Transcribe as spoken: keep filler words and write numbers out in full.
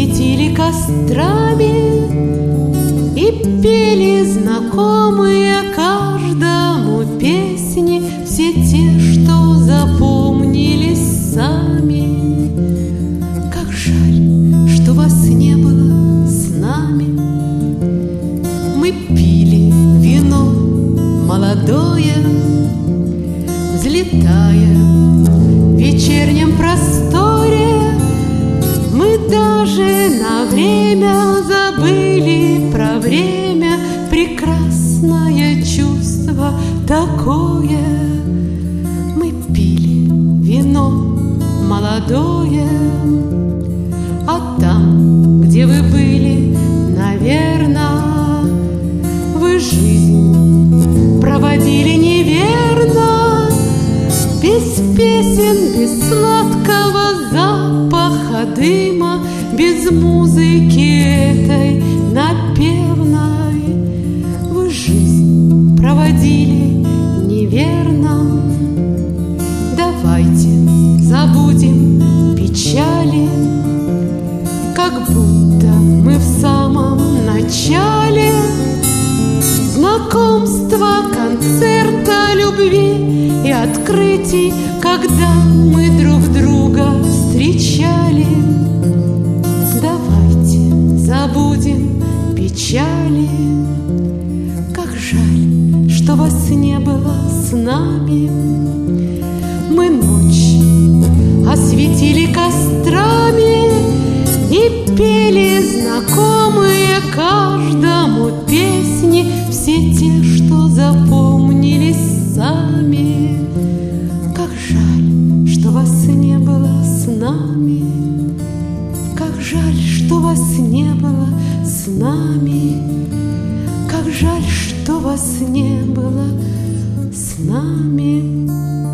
светили кострами и пели знакомые каждому песни, все те, что запомнились сами. Как жаль, что вас не было с нами. Мы пили вино молодое, взлетая в вечернем просторе. Мы даже на время забыли про время, прекрасное чувство такое. Мы пили вино молодое, а там, где вы были, наверно, вы жизнь проводили неверно, без песен, без сладкого запаха дыма, без музыки этой напевной. Вы жизнь проводили неверно. Давайте забудем печали, как будто мы в самом начале знакомства, концерта любви и открытий, когда мы друг друга встречали. Давайте забудем печали. Как жаль, что вас не было с нами. Мы ночь осветили кострами и пели знакомые каждому песни, все те, что запомнились сами. Как жаль, что вас не было с нами. Как жаль, что вас не было с нами. Как жаль, что вас не было с нами.